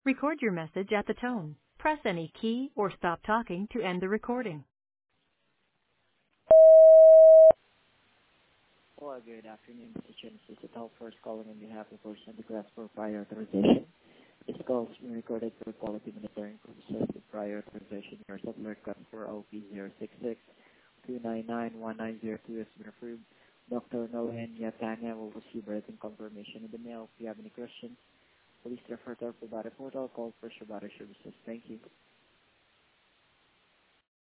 Record your message at the tone. Press any key or stop talking to end the recording. Hello, good afternoon. This is Genesis at Health First calling on behalf of First Class for prior authorization. This call is being recorded for quality monitoring purposes. With prior authorization, your settler request for OP066-299-1902 has been approved. Dr. Nolan Yatanya will receive written confirmation in the mail. If you have any questions, please refer to our provider portal called First Provider Services. Thank you.